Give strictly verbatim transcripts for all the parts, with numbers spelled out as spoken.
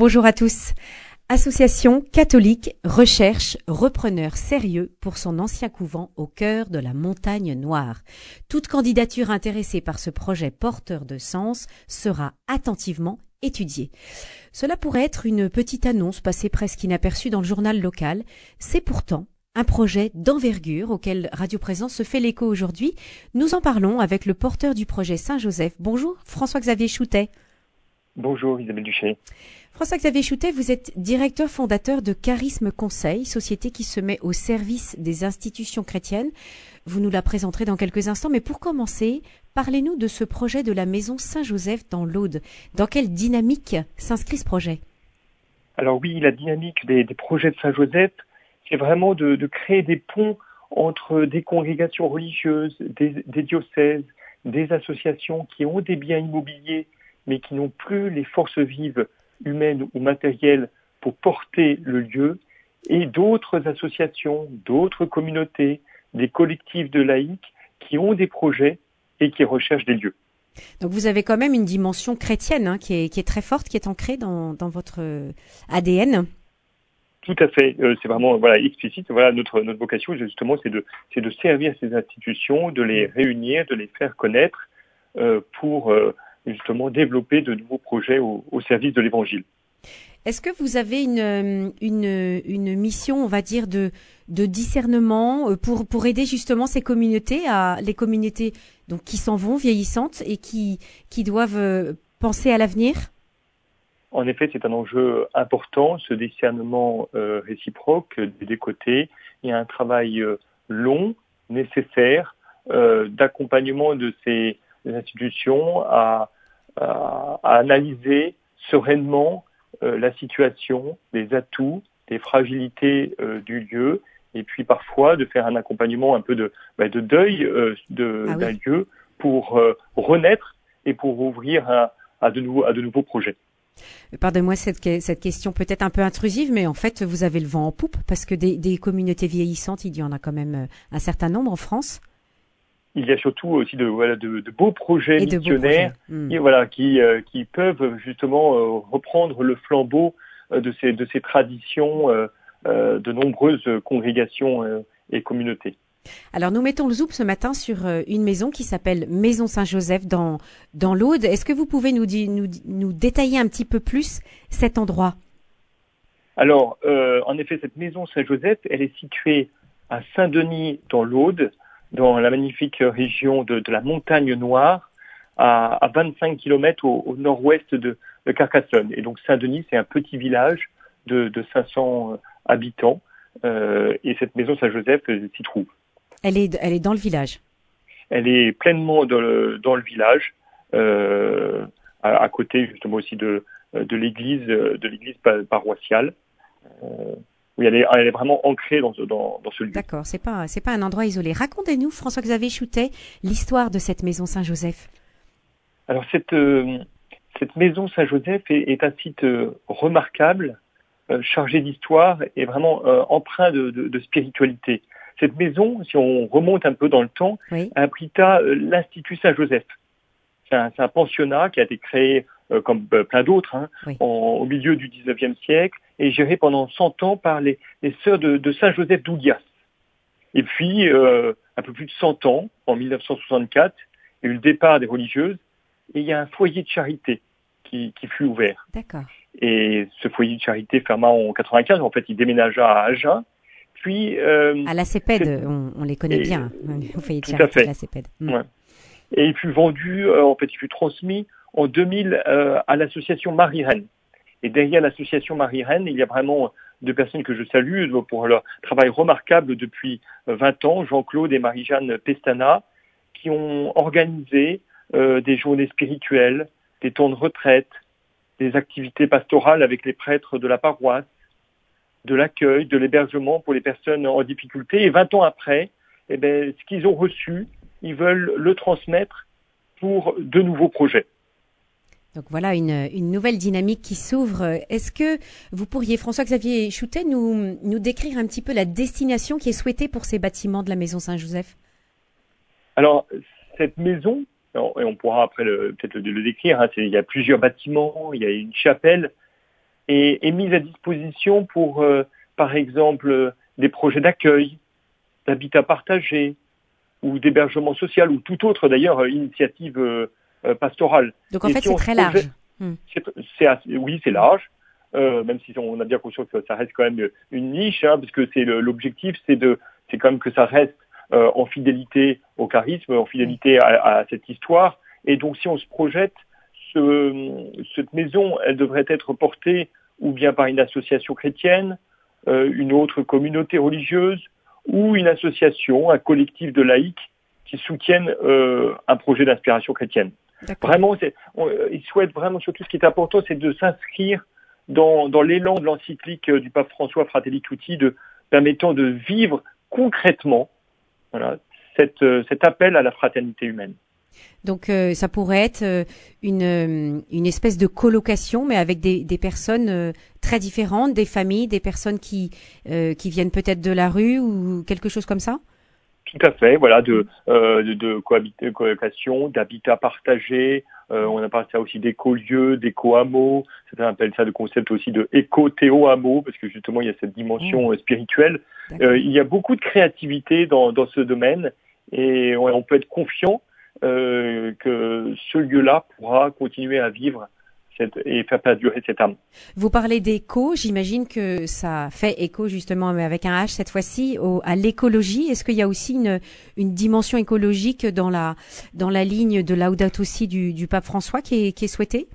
Bonjour à tous. Association catholique recherche repreneur sérieux pour son ancien couvent au cœur de la Montagne Noire. Toute candidature intéressée par ce projet porteur de sens sera attentivement étudiée. Cela pourrait être une petite annonce passée presque inaperçue dans le journal local. C'est pourtant un projet d'envergure auquel Radio Présence se fait l'écho aujourd'hui. Nous en parlons avec le porteur du projet Saint-Joseph. Bonjour François-Xavier Choutet. Bonjour Isabelle Duché. François-Xavier Choutet, vous êtes directeur fondateur de Charisme Conseil, société qui se met au service des institutions chrétiennes. Vous nous la présenterez dans quelques instants, mais pour commencer, parlez-nous de ce projet de la Maison Saint-Joseph dans l'Aude. Dans quelle dynamique s'inscrit ce projet ? Alors oui, la dynamique des, des projets de Saint-Joseph, c'est vraiment de, de créer des ponts entre des congrégations religieuses, des, des diocèses, des associations qui ont des biens immobiliers, mais qui n'ont plus les forces vives humaines ou matérielles pour porter le lieu, et d'autres associations, d'autres communautés, des collectifs de laïcs qui ont des projets et qui recherchent des lieux. Donc vous avez quand même une dimension chrétienne hein, qui, est, qui est très forte, qui est ancrée dans, dans votre A D N. Tout à fait, euh, c'est vraiment voilà explicite. Voilà notre notre vocation justement, c'est de c'est de servir ces institutions, de les réunir, de les faire connaître euh, pour euh, justement développer de nouveaux projets au, au service de l'Évangile. Est-ce que vous avez une, une, une mission, on va dire, de, de discernement pour, pour aider justement ces communautés, à, les communautés donc, qui s'en vont, vieillissantes et qui, qui doivent penser à l'avenir ? En effet, c'est un enjeu important, ce discernement euh, réciproque des deux côtés. Il y a un travail euh, long, nécessaire, euh, d'accompagnement de ces institutions à, à, à analyser sereinement euh, la situation, les atouts, les fragilités euh, du lieu, et puis parfois de faire un accompagnement un peu de, bah, de deuil euh, de, ah oui. d'un lieu pour euh, renaître et pour ouvrir à, à, de, nouveaux, à de nouveaux projets. Pardonnez-moi cette, cette question peut-être un peu intrusive, mais en fait vous avez le vent en poupe parce que des, des communautés vieillissantes, il y en a quand même un certain nombre en France. Il y a surtout aussi de, voilà, de, de beaux projets et missionnaires beaux projets. Mmh. Et voilà, qui, euh, qui peuvent justement euh, reprendre le flambeau euh, de, ces, de ces traditions euh, euh, de nombreuses congrégations euh, et communautés. Alors nous mettons le zoom ce matin sur euh, une maison qui s'appelle Maison Saint-Joseph dans, dans l'Aude. Est-ce que vous pouvez nous, nous, nous détailler un petit peu plus cet endroit ? Alors, euh, en effet, cette Maison Saint-Joseph, elle est située à Saint-Denis dans l'Aude, dans la magnifique région de, de la Montagne Noire, à, à vingt-cinq kilomètres au, au nord-ouest de, de Carcassonne. Et donc Saint-Denis, c'est un petit village de, de cinq cents habitants, euh, et cette Maison Saint-Joseph euh, s'y trouve. Elle est, elle est dans le village. Elle est pleinement dans le, dans le village, euh, à, à côté justement aussi de, de l'église, de l'église paroissiale. Euh, oui, elle est, elle est vraiment ancrée dans, dans, dans ce lieu. D'accord, c'est pas, c'est pas un endroit isolé. Racontez-nous, François-Xavier Choutet, l'histoire de cette maison Saint-Joseph. Alors cette, euh, cette maison Saint-Joseph est, est un site euh, remarquable, euh, chargé d'histoire et vraiment euh, empreint de, de, de spiritualité. Cette maison, si on remonte un peu dans le temps, oui. abrita euh, l'Institut Saint-Joseph. C'est un, c'est un pensionnat qui a été créé, euh, comme euh, plein d'autres, hein, oui. en, au milieu du dix-neuvième siècle et géré pendant cent ans par les, les sœurs de, de Saint-Joseph d'Oulias. Et puis, euh, un peu plus de cent ans, en mille neuf cent soixante-quatre, il y a eu le départ des religieuses et il y a un foyer de charité qui, qui fut ouvert. D'accord. Et ce foyer de charité ferma en quatre-vingt-quinze. En fait, il déménagea à Agen. Puis, euh, à la CEPED, on, on les connaît et, bien, au foyer de charité de la CEPED. Mmh. Ouais. Et il fut vendu, euh, en fait, il fut transmis en deux mille euh, à l'association Marie-Reine. Et derrière l'association Marie-Reine, il y a vraiment deux personnes que je salue pour leur travail remarquable depuis vingt ans, Jean-Claude et Marie-Jeanne Pestana, qui ont organisé euh, des journées spirituelles, des temps de retraite, des activités pastorales avec les prêtres de la paroisse, de l'accueil, de l'hébergement pour les personnes en difficulté. Et vingt ans après, eh bien, ce qu'ils ont reçu, ils veulent le transmettre pour de nouveaux projets. Donc voilà une, une nouvelle dynamique qui s'ouvre. Est-ce que vous pourriez, François-Xavier Choutet, nous, nous décrire un petit peu la destination qui est souhaitée pour ces bâtiments de la Maison Saint-Joseph ? Alors, cette maison, et on pourra après le, peut-être le, le décrire, hein, c'est, il y a plusieurs bâtiments, il y a une chapelle, est, est mise à disposition pour, euh, par exemple, des projets d'accueil, d'habitat partagé ou d'hébergement social ou toute autre d'ailleurs initiative euh, pastorale. Donc en Et fait si c'est on très projette, large. Hum. c'est, c'est assez, oui, c'est large. Euh, même si on a bien conscience que ça reste quand même une niche, hein, parce que c'est le, l'objectif, c'est de, c'est quand même que ça reste euh, en fidélité au charisme, en fidélité à, à cette histoire. Et donc, si on se projette, ce, cette maison, elle devrait être portée ou bien par une association chrétienne, euh, une autre communauté religieuse, ou une association, un collectif de laïcs qui soutiennent euh, un projet d'inspiration chrétienne. D'accord. Vraiment, c'est, on, ils souhaitent vraiment, surtout ce qui est important, c'est de s'inscrire dans, dans l'élan de l'encyclique du pape François Fratelli Tutti, de, permettant de vivre concrètement voilà, cette, cet appel à la fraternité humaine. Donc euh, ça pourrait être euh, une, une espèce de colocation, mais avec des, des personnes euh, très différentes, des familles, des personnes qui, euh, qui viennent peut-être de la rue ou quelque chose comme ça? Tout à fait, voilà, de, euh, de, de cohabiter, colocation, d'habitat partagé. Euh, on appelle ça aussi d'écolieux, d'éco-hameaux. Certains appellent ça le concept aussi de éco-théo-hameaux, parce que justement, il y a cette dimension mmh. spirituelle. Euh, il y a beaucoup de créativité dans, dans ce domaine et on, on peut être confiant euh, que ce lieu-là pourra continuer à vivre cette, et faire perdurer cette âme. Vous parlez d'éco, j'imagine que ça fait écho justement, mais avec un H cette fois-ci, au, à l'écologie. Est-ce qu'il y a aussi une, une dimension écologique dans la, dans la ligne de Laudato Si du, du pape François qui est, qui est souhaitée?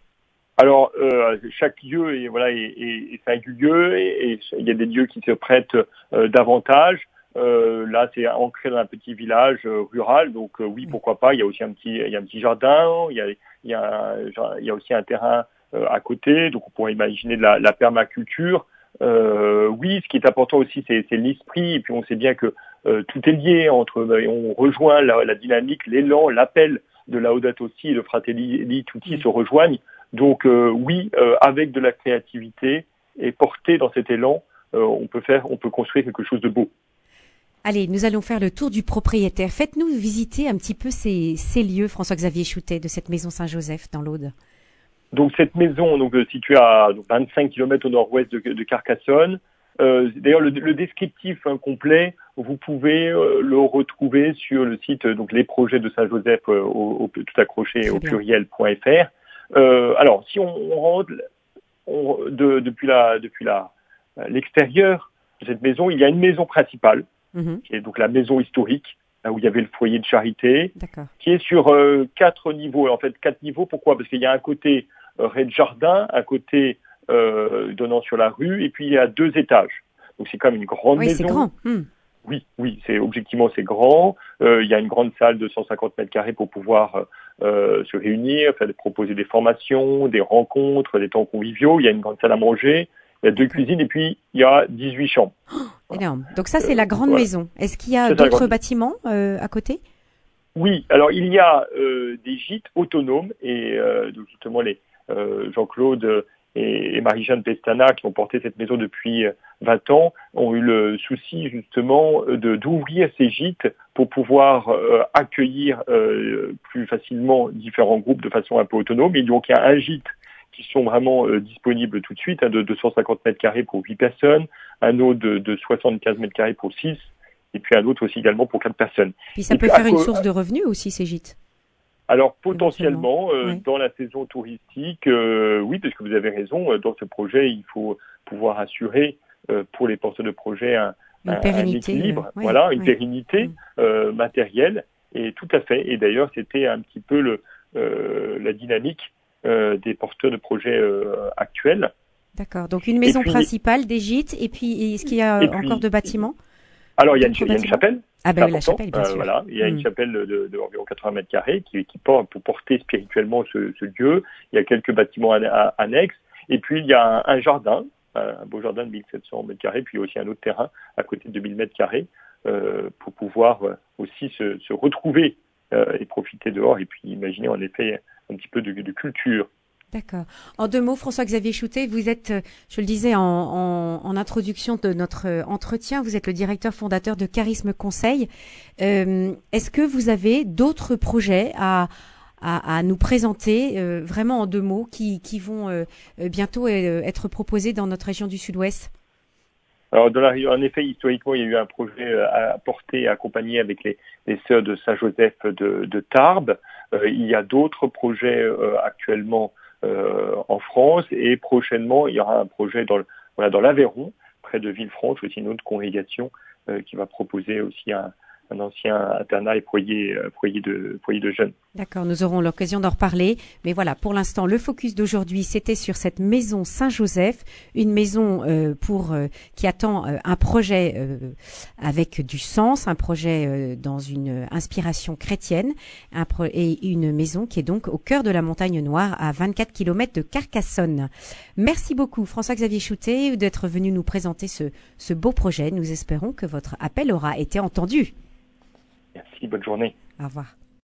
Alors, euh, chaque lieu est, voilà, est, est, est singulier et, et il y a des lieux qui se prêtent euh, davantage. Euh, là, c'est ancré dans un petit village euh, rural, donc euh, oui, pourquoi pas. Il y a aussi un petit, il y a un petit jardin, il y a, il y a, il y a aussi un terrain euh, à côté, donc on pourrait imaginer de la, la permaculture. Euh, oui, ce qui est important aussi, c'est, c'est l'esprit, et puis on sait bien que euh, tout est lié entre, on rejoint la, la dynamique, l'élan, l'appel de Laudato Si et le Fratelli Tutti mmh. se rejoignent. Donc euh, oui, euh, avec de la créativité et porté dans cet élan, euh, on peut faire, on peut construire quelque chose de beau. Allez, nous allons faire le tour du propriétaire. Faites-nous visiter un petit peu ces, ces lieux, François-Xavier Choutet, de cette maison Saint-Joseph dans l'Aude. Donc cette maison, donc située à donc, vingt-cinq kilomètres au nord-ouest de, de Carcassonne. Euh, d'ailleurs, le, le descriptif hein, complet, vous pouvez euh, le retrouver sur le site euh, donc les projets de Saint-Joseph euh, au, au, tout accroché Très au bien. pluriel point f r. Euh, alors, si on, on rentre on, de, depuis la depuis la l'extérieur de cette maison, il y a une maison principale. Mmh. Qui est donc la maison historique, là où il y avait le foyer de charité, D'accord. qui est sur euh, quatre niveaux. En fait, quatre niveaux, pourquoi? Parce qu'il y a un côté euh, rez-de-jardin, un côté euh, donnant sur la rue, et puis il y a deux étages. Donc c'est quand même une grande oui, maison. C'est grand. Mmh. Oui, oui, c'est objectivement c'est grand. Euh, il y a une grande salle de cent cinquante mètres carrés pour pouvoir euh, se réunir, faire proposer des formations, des rencontres, des temps conviviaux. Il y a une grande salle à manger. Il y a deux D'accord. cuisines et puis il y a dix-huit chambres. Oh, voilà. Énorme. Donc ça, c'est euh, la grande voilà. maison. Est-ce qu'il y a c'est d'autres bâtiments euh, à côté? Oui. Alors il y a euh, des gîtes autonomes et euh, donc justement les euh, Jean-Claude et, et Marie-Jeanne Pestana qui ont porté cette maison depuis vingt ans ont eu le souci justement de d'ouvrir ces gîtes pour pouvoir euh, accueillir euh, plus facilement différents groupes de façon un peu autonome. Et donc il y a un gîte qui sont vraiment euh, disponibles tout de suite, hein, de deux cent cinquante mètres carrés pour huit personnes, un autre de, de soixante-quinze mètres carrés pour six, et puis un autre aussi également pour quatre personnes. Puis ça et peut puis, faire une co- source de revenus aussi, ces gîtes. Alors potentiellement, euh, oui. dans la saison touristique, euh, oui, parce que vous avez raison, euh, dans ce projet, il faut pouvoir assurer euh, pour les porteurs de projet un, une un, pérennité, un équilibre, euh, oui, voilà, une oui. pérennité mmh. euh, matérielle, et tout à fait. Et d'ailleurs, c'était un petit peu le, euh, la dynamique Euh, des porteurs de projets euh, actuels. D'accord. Donc une maison puis, principale, des gîtes, et puis est-ce qu'il y a puis, encore de bâtiments? Alors il y a une, il y a une chapelle. Ah ben oui, la chapelle, bien euh, sûr. Voilà, il y a mmh. une chapelle de, de, de environ quatre-vingts mètres carrés qui, qui porte pour porter spirituellement ce, ce lieu. Il y a quelques bâtiments an, an, annexes, et puis il y a un, un jardin, un beau jardin de mille sept cents mètres carrés, puis aussi un autre terrain à côté de deux mille mètres carrés euh, pour pouvoir aussi se, se retrouver euh, et profiter dehors, et puis imaginer en effet un petit peu de, de culture. D'accord. En deux mots, François-Xavier Choutet, vous êtes, je le disais en, en, en introduction de notre entretien, vous êtes le directeur fondateur de Charisme Conseil. Euh, est-ce que vous avez d'autres projets à, à, à nous présenter euh, vraiment en deux mots qui, qui vont euh, bientôt euh, être proposés dans notre région du Sud-Ouest? Alors, dans la, en effet, historiquement, il y a eu un projet à porter et accompagné avec les, les sœurs de Saint-Joseph de, de Tarbes. Euh, il y a d'autres projets euh, actuellement euh, en France et prochainement, il y aura un projet dans, le, voilà, dans l'Aveyron, près de Villefranche, aussi une autre congrégation euh, qui va proposer aussi un, un ancien internat et foyer, foyer, de, foyer de jeunes. D'accord, nous aurons l'occasion d'en reparler. Mais voilà, pour l'instant, le focus d'aujourd'hui, c'était sur cette maison Saint-Joseph, une maison euh, pour euh, qui attend euh, un projet euh, avec du sens, un projet euh, dans une inspiration chrétienne, un pro- et une maison qui est donc au cœur de la Montagne Noire, à vingt-quatre kilomètres de Carcassonne. Merci beaucoup, François-Xavier Choutet, d'être venu nous présenter ce, ce beau projet. Nous espérons que votre appel aura été entendu. Merci, bonne journée. Au revoir.